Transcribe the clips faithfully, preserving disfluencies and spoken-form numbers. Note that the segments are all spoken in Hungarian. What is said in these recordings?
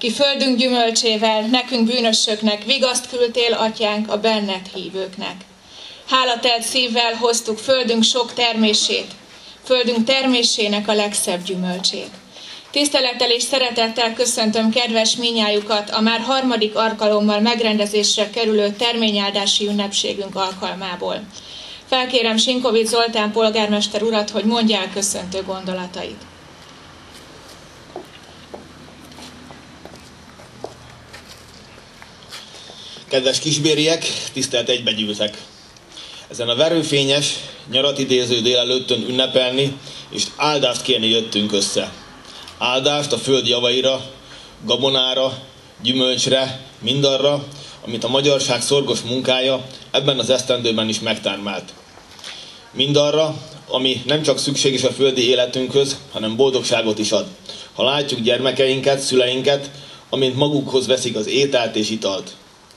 ki földünk gyümölcsével, nekünk bűnösöknek vigaszt küldtél, atyánk, a benned hívőknek. Hálatelt szívvel hoztuk földünk sok termését, földünk termésének a legszebb gyümölcsét. Tisztelettel és szeretettel köszöntöm kedves minnyájukat a már harmadik alkalommal megrendezésre kerülő terményáldási ünnepségünk alkalmából. Felkérem Sinkovics Zoltán polgármester urat, hogy mondja el köszöntő gondolatait. Kedves kisbériek, tisztelt egybegyűltek! Ezen a verőfényes, nyarat idéző délelőttön ünnepelni és áldást kérni jöttünk össze. Áldást a föld javaira, gabonára, gyümölcsre, mindarra, amit a magyarság szorgos munkája ebben az esztendőben is megtermelt. Mindarra, ami nem csak szükséges a földi életünkhöz, hanem boldogságot is ad. Ha látjuk gyermekeinket, szüleinket, amint magukhoz veszik az ételt és italt.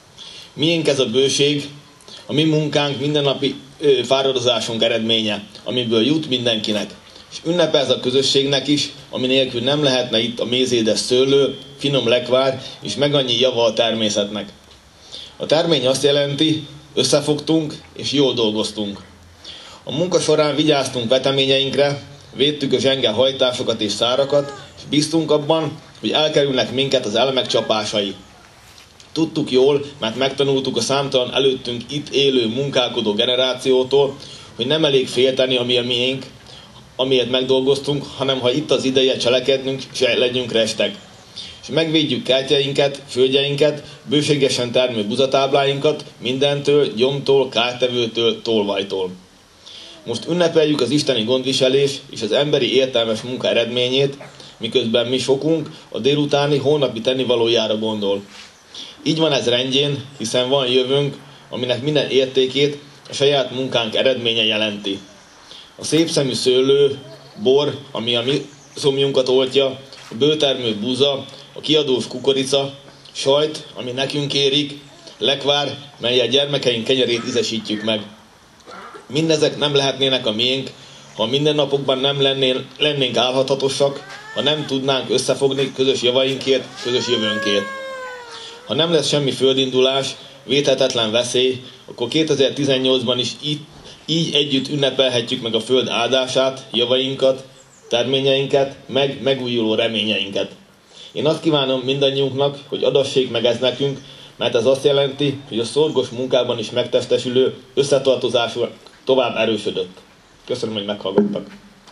Miénk ez a bőség, a mi munkánk, mindennapi ö, fáradozásunk eredménye, amiből jut mindenkinek. És ünnepe ez a közösségnek is, ami nélkül nem lehetne itt a mézédes szőlő, finom lekvár és meg annyi java a természetnek. A termény azt jelenti, összefogtunk és jól dolgoztunk. A munka során vigyáztunk veteményeinkre, védtük a zsenge hajtásokat és szárakat, és bíztunk abban, hogy elkerülnek minket az elemek csapásai. Tudtuk jól, mert megtanultuk a számtalan előttünk itt élő, munkálkodó generációtól, hogy nem elég félteni, ami a miénk, amiért megdolgoztunk, hanem ha itt az ideje cselekednünk, se legyünk restek. És megvédjük kertjeinket, földjeinket, bőségesen termő buzatábláinkat mindentől, gyomtól, kártevőtől, tolvajtól. Most ünnepeljük az isteni gondviselés és az emberi értelmes munka eredményét, miközben mi sokunk a délutáni, hónapi tennivalójára gondol. Így van ez rendjén, hiszen van jövőnk, aminek minden értékét a saját munkánk eredménye jelenti. A szépszemű szőlő, bor, ami a mi szomjunkat oltja, a bőtermő búza, a kiadós kukorica, sajt, ami nekünk érik, lekvár, mellyel gyermekeink kenyerét ízesítjük meg. Mindezek nem lehetnének a miénk, ha a mindennapokban nem lennél, lennénk álhatatosak, ha nem tudnánk összefogni közös javainkért, közös jövőnkért. Ha nem lesz semmi földindulás, védhetetlen veszély, akkor kétezer-tizennyolcban is így, így együtt ünnepelhetjük meg a föld áldását, javainkat, terményeinket, meg megújuló reményeinket. Én azt kívánom mindannyiunknak, hogy adassék meg ez nekünk, mert ez azt jelenti, hogy a szorgos munkában is megtestesülő összetartozásunk tovább erősödött. Köszönöm, hogy meghallgattak.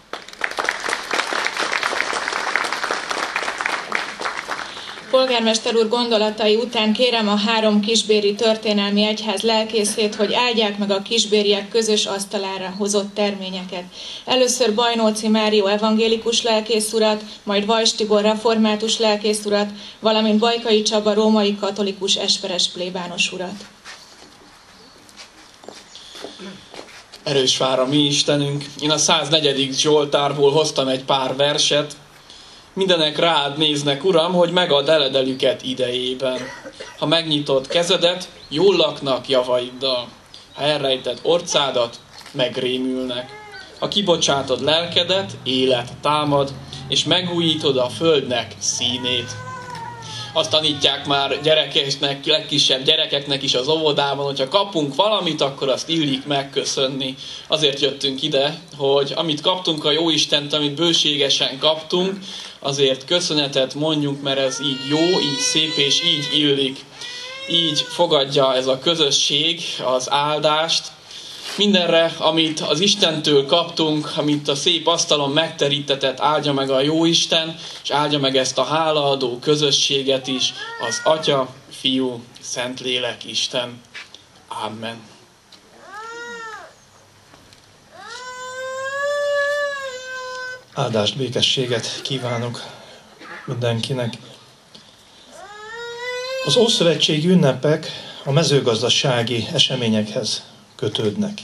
Polgármester úr gondolatai után kérem a három kisbéri történelmi egyház lelkészét, hogy áldják meg a kisbériek közös asztalára hozott terményeket. Először Bajnóci Márió evangélikus lelkész urat, majd Vajs Tibor református lelkész urat, valamint Bajkai Csaba római katolikus esperes plébános urat. Erős vár a mi Istenünk. Én a száznegyedik Zsoltárból hoztam egy pár verset. Mindenek rád néznek, Uram, hogy megad eledelüket idejében. Ha megnyitod kezedet, jól laknak javaiddal. Ha elrejted orcádat, megrémülnek. Ha kibocsátod lelkedet, élet támad, és megújítod a földnek színét. Azt tanítják már gyerekeknek, legkisebb gyerekeknek is az óvodában, hogyha kapunk valamit, akkor azt illik megköszönni. Azért jöttünk ide, hogy amit kaptunk a Jóistent, amit bőségesen kaptunk, azért köszönetet mondjunk, mert ez így jó, így szép és így illik. Így fogadja ez a közösség az áldást. Mindenre, amit az Istentől kaptunk, amit a szép asztalon megterítetett, áldja meg a Jóisten, és áldja meg ezt a hálaadó közösséget is, az Atya, Fiú, Szentlélek, Isten. Amen. Áldást, békességet kívánok mindenkinek. Az ószövetségi ünnepek a mezőgazdasági eseményekhez kötődnek.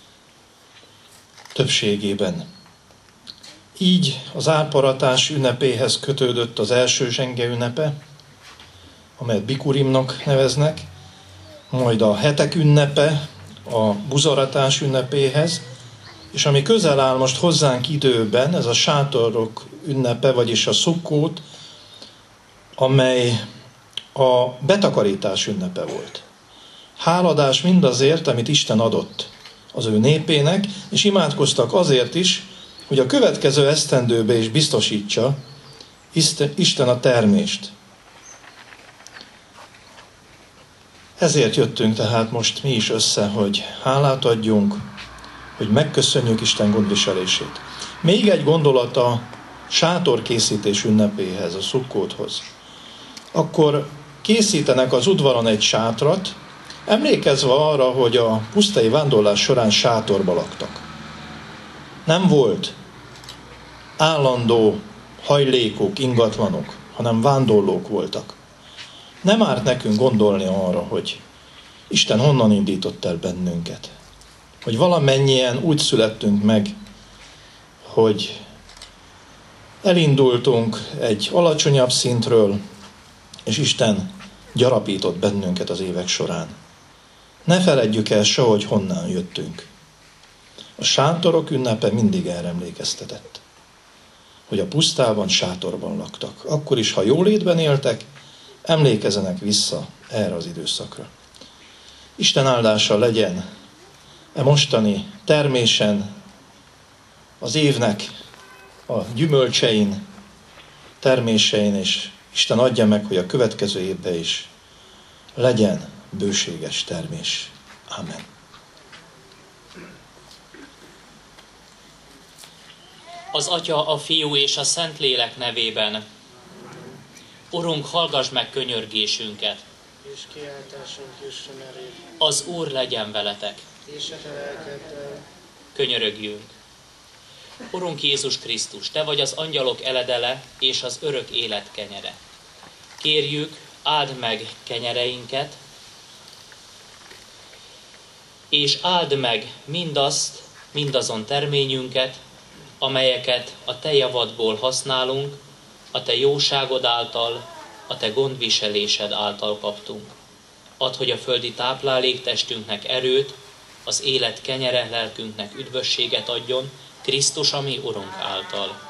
Többségében. Így az áparatás ünnepéhez kötődött az első zsenge ünnepe, amelyet Bikurimnak neveznek, majd a hetek ünnepe a buzaratás ünnepéhez, és ami közel áll most hozzánk időben, ez a sátorok ünnepe, vagyis a Szukkót, amely a betakarítás ünnepe volt. Háladás mindazért, amit Isten adott az ő népének, és imádkoztak azért is, hogy a következő esztendőbe is biztosítsa Isten a termést. Ezért jöttünk tehát most mi is össze, hogy hálát adjunk, hogy megköszönjük Isten gondviselését. Még egy gondolat a sátorkészítés ünnepéhez, a szukkóthoz. Akkor készítenek az udvaron egy sátrat, emlékezve arra, hogy a pusztai vándorlás során sátorba laktak. Nem volt állandó hajlékok, ingatlanok, hanem vándorlók voltak. Nem árt nekünk gondolni arra, hogy Isten honnan indított el bennünket. Hogy valamennyien úgy születtünk meg, hogy elindultunk egy alacsonyabb szintről, és Isten gyarapított bennünket az évek során. Ne feledjük el se, hogy honnan jöttünk. A sátorok ünnepe mindig erre emlékeztetett, hogy a pusztában sátorban laktak. Akkor is, ha jólétben éltek, emlékezzenek vissza erre az időszakra. Isten áldása legyen e mostani termésen, az évnek a gyümölcsein, termésein, és Isten adja meg, hogy a következő évben is legyen bőséges termés. Amen. Az Atya, a Fiú és a Szentlélek nevében. Urunk, hallgass meg könyörgésünket. És kiáltásunk jusson eléd. Az Úr legyen veletek. És a te lelkeddel. Könyörögjünk. Urunk Jézus Krisztus, Te vagy az angyalok eledele és az örök élet kenyere. Kérjük, áld meg kenyereinket, és áld meg mindazt, mindazon terményünket, amelyeket a Te javadból használunk, a Te jóságod által, a Te gondviselésed által kaptunk. Add, hogy a földi tápláléktestünknek erőt, az élet kenyere lelkünknek üdvösséget adjon, Krisztus, a mi Urunk által.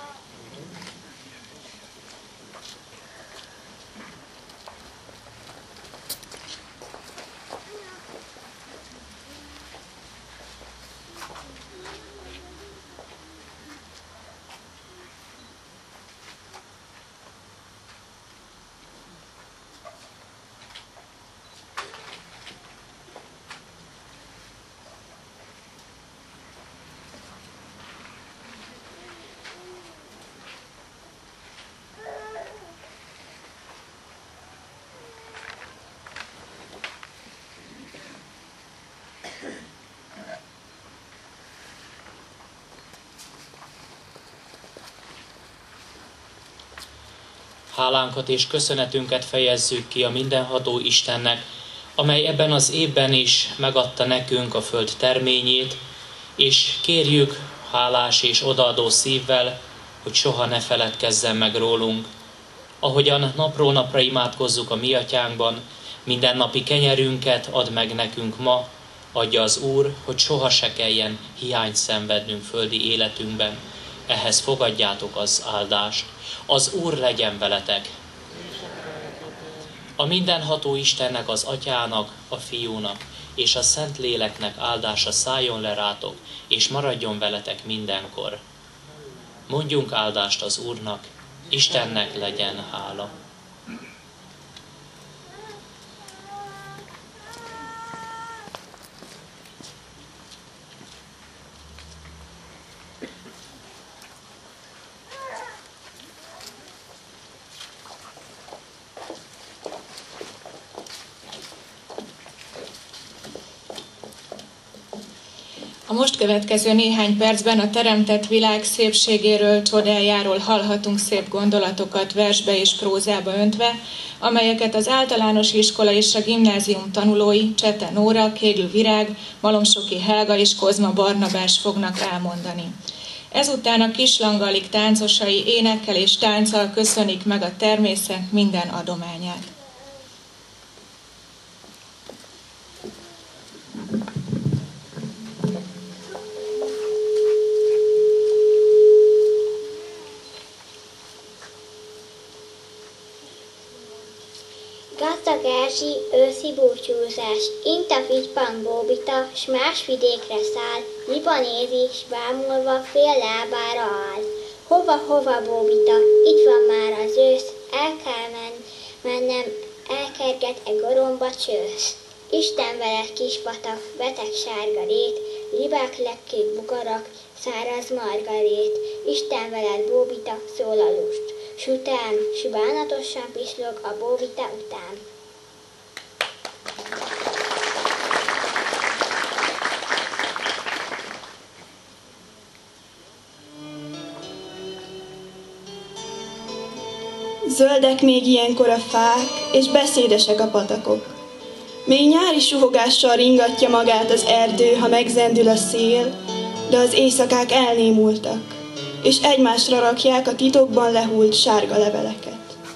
Hálánkat és köszönetünket fejezzük ki a mindenható Istennek, amely ebben az évben is megadta nekünk a föld terményét, és kérjük hálás és odaadó szívvel, hogy soha ne feledkezzen meg rólunk. Ahogyan napról napra imádkozzuk a mi atyánkban, mindennapi kenyerünket add meg nekünk ma, adja az Úr, hogy soha se kelljen hiányt szenvednünk földi életünkben. Ehhez fogadjátok az áldást. Az Úr legyen veletek. A mindenható Istennek, az Atyának, a Fiúnak és a Szentléleknek áldása szálljon le rátok, és maradjon veletek mindenkor. Mondjunk áldást az Úrnak, Istennek legyen hála. A most következő néhány percben a teremtett világ szépségéről, csodájáról hallhatunk szép gondolatokat versbe és prózába öntve, amelyeket az általános iskola és a gimnázium tanulói Csete Nóra, Kégl Virág, Malomsoki Helga és Kozma Barnabás fognak elmondani. Ezután a Kislangalik táncosai énekkel és tánccal köszönik meg a természet minden adományát. Gazdag Erzsi őszi búcsúzás, Intafigy Pambóbita, s más vidékre száll, libanézi, s bámulva fél lábára áll. Hova, hova, Bóbita, itt van már az ősz, el kell men, mennem, elkerget e goromba csősz. Isten veled, kispatak, beteg sárga rét, libák, lepkék, bugarak, száraz margarét. Isten veled, Bóbita, szól a lust, s után, s bánatosan pislog a Bóbita után. Zöldek még ilyenkor a fák, és beszédesek a patakok. Még nyári suhogással ringatja magát az erdő, ha megzendül a szél, de az éjszakák elnémultak, és egymásra rakják a titokban lehult sárga leveleket.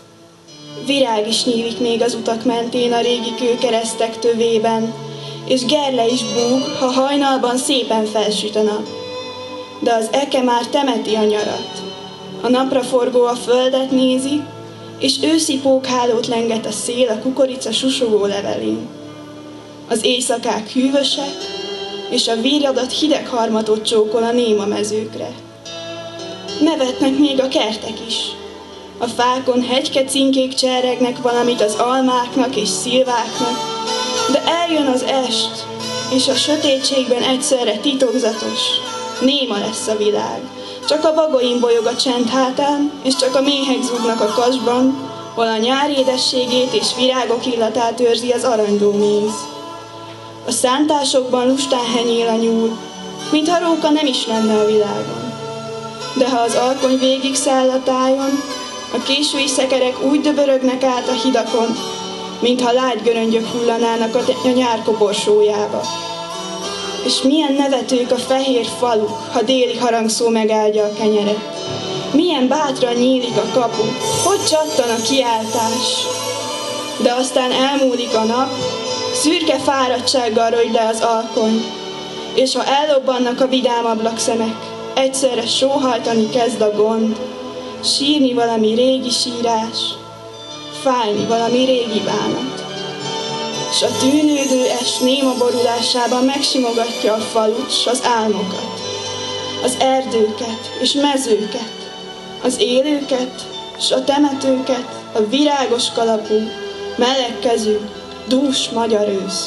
Virág is nyílik még az utak mentén a régi kőkeresztek tövében, és gerle is búg, ha hajnalban szépen felsüt a nap. De az eke már temeti a nyarat. A napraforgó a földet nézi, és őszi pókhálót lenget a szél a kukorica susogó levelén. Az éjszakák hűvösek, és a víradat hideg harmatot csókol a néma mezőkre. Nevetnek még a kertek is. A fákon hegyke-cinkék cserregnek valamit az almáknak és szilváknak, de eljön az est, és a sötétségben egyszerre titokzatos, néma lesz a világ. Csak a bagolyim bolyog a csend hátán, és csak a méhek zúgnak a kasban, hol a nyár édességét és virágok illatát őrzi az aranydó méz. A szántásokban lustán henyél a nyúl, mintha róka nem is lenne a világon. De ha az alkony végig száll a tájon, a késői szekerek úgy döbörögnek át a hidakon, mintha lágy göröngyök hullanának a nyár koporsójába. És milyen nevetők a fehér faluk, ha déli harangszó megáldja a kenyeret. Milyen bátran nyílik a kapu, hogy csattan a kiáltás. De aztán elmúlik a nap, szürke fáradtsággal rogy le az alkony, és ha ellobbannak a vidám ablakszemek, egyszerre sóhajtani kezd a gond, sírni valami régi sírás, fájni valami régi bánat. S a tűnődő est néma borulásában megsimogatja a falut s az álmokat, az erdőket és mezőket, az élőket s a temetőket, a virágos kalapú, melegkezű, dús magyar ősz.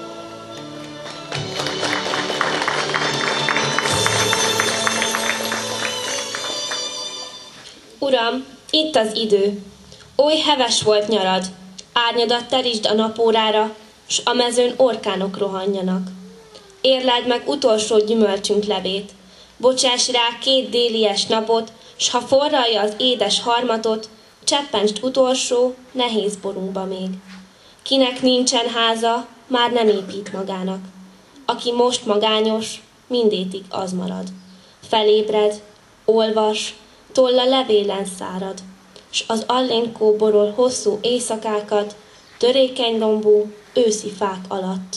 Uram, itt az idő, oly heves volt nyarad, árnyadat terítsd a napórára, s a mezőn orkánok rohanjanak. Érleld meg utolsó gyümölcsünk levét, bocsáss rá két délies napot, s ha forralja az édes harmatot, cseppentsd utolsó, nehéz borunkba még. Kinek nincsen háza, már nem épít magának. Aki most magányos, mindétig az marad. Felébred, olvas, tolla levélen szárad, s az allénkó borol hosszú éjszakákat, törékeny lombú, őszi fák alatt.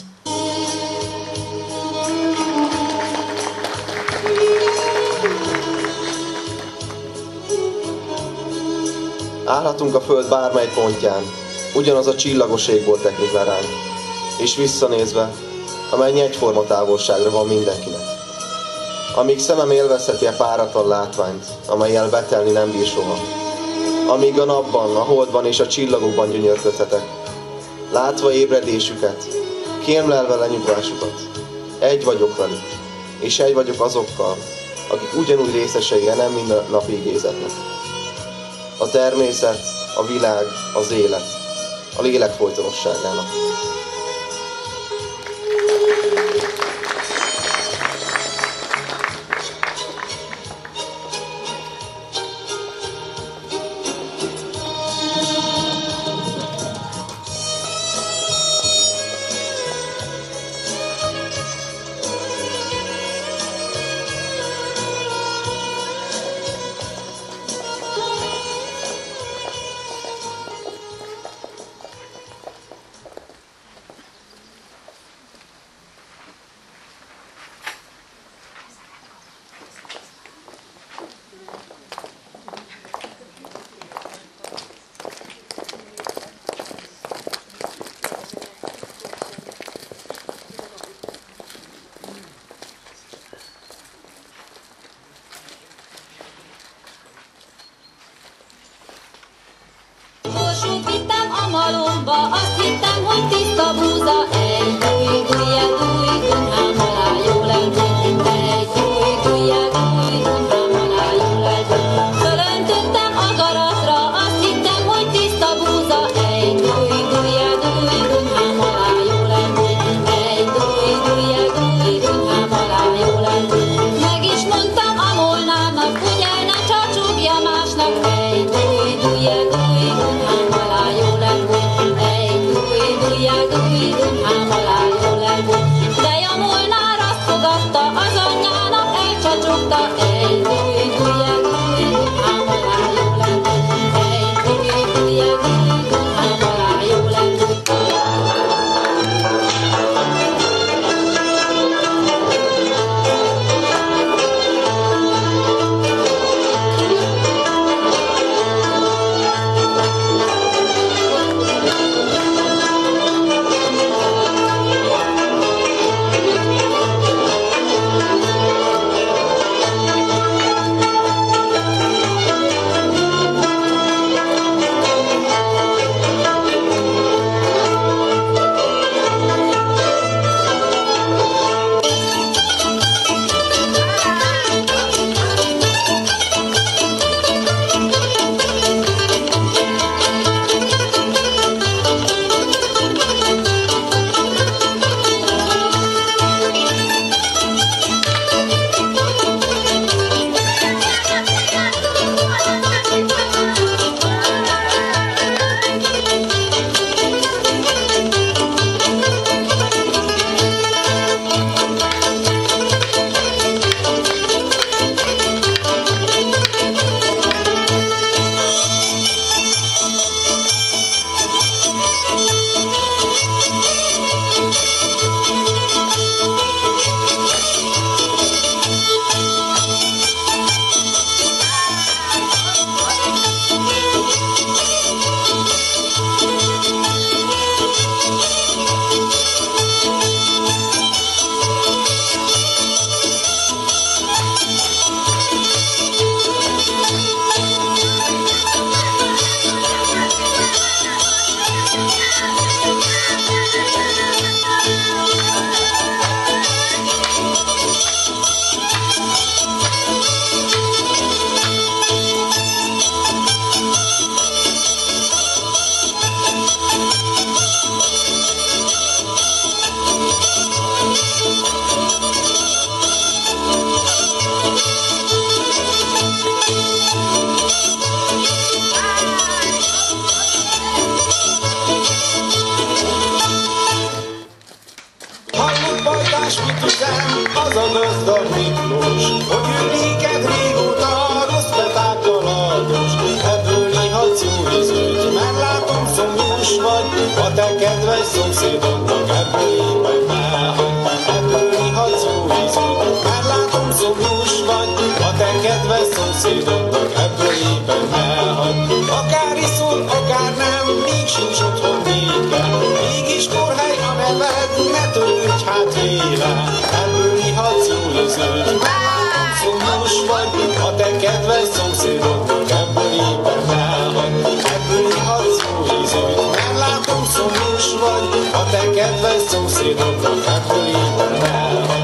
Állhatunk a föld bármely pontján, ugyanaz a csillagos égból tekint le ránk, és visszanézve, amennyi egyforma távolságra van mindenkinek. Amíg szemem élvezheti a páratlan látványt, amellyel betelni nem bír soha. Amíg a napban, a holdban és a csillagokban gyönyörködhetek, látva ébredésüket, kémlelve lenyugvásukat. Egy vagyok velük, és egy vagyok azokkal, akik ugyanúgy részesei a nem mindennapi igézetnek. A természet, a világ, az élet, a lélek folytonosságának. gazdag Miklós, hogy ő néked régóta rossz petákkal aldos. Ebből ihatsz jó ízűt, mert látom szomjús vagy, a te kedves szomszédodnak ebből éppen elhagy. Ebből ihatsz jó ízűt, mert látom szomjús vagy, a te kedves szomszédodnak ebből éppen elhagy. Akár iszol, akár nem, még sincs otthon nékem, mégis korhely a neved, ne törődj hát véle. Ebből ihatsz jó ízűt, mert látom szomjús vagy, a te kedves szomszédodnak ebből éppen elhagy. Ebből ihatsz jó ízűt, mert látom szomjús vagy, a te kedves szomszédodnak ebből éppen elhagy.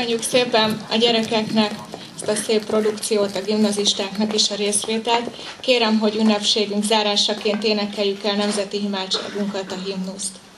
Köszönjük szépen a gyerekeknek ezt a szép produkciót, a gimnazistáknak is a részvételt. Kérem, hogy ünnepségünk zárásaként énekeljük el nemzeti imádságunkat, a himnuszt.